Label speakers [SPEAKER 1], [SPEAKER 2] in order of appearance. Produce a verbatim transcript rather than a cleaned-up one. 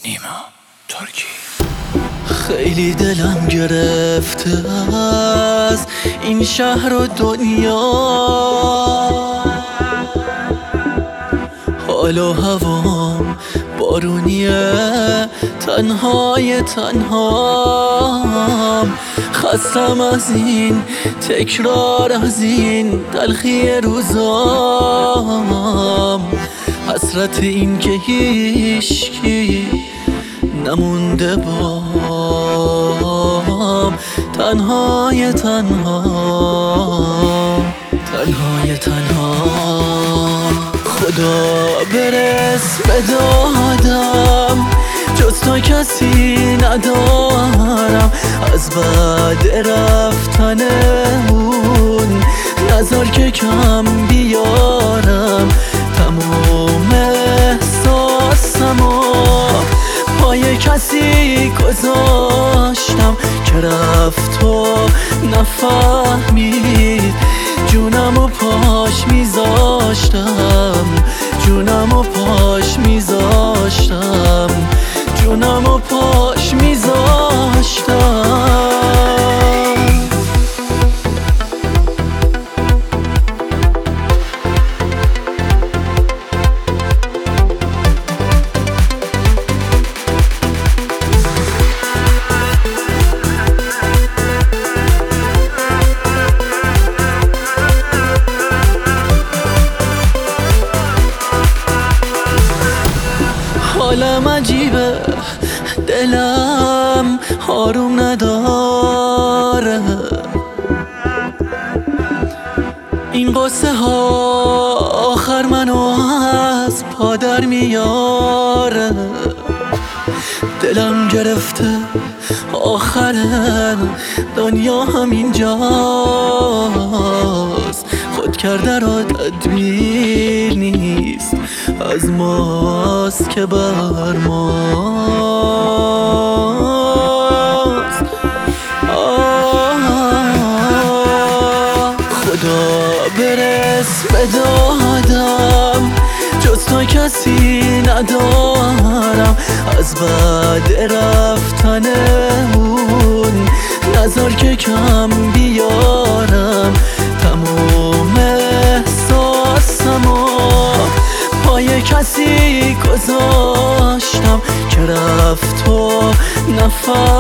[SPEAKER 1] نیما ترکی. خیلی دلم گرفته از این شهر و دنیا، حال و هوام بارونیه، تنهای تنهام. خستم از این تکرار، از این تلخی روزام، حسرت این که هیچکی نمونده بام. تنهای تنها، تنهای تنها. خدا برس به دادم، جز تو کسی ندارم. از بعد رفتن اون نذار که کم بیارم. تمام احساسمو پای کسی گذاشتم که رفت و نفهمید. جونمو پاش میذاشتم، جونمو پاش میذاشتم، جونمو پاش میذاشتم. حالم عجیبه، دلم آروم نداره. این قصه ها آخر منو از پا در میاره. دلم گرفته آخر دنیا همینجاست. خود کرده را تدبیر نیست، از ماست که بر ماست. خدا برس به دادم، جز تو کسی ندارم. از بعد رفتن اون نذار که کم بیارم. تمام احساسمو پای کسی گذاشتم که رفت و نفهمید.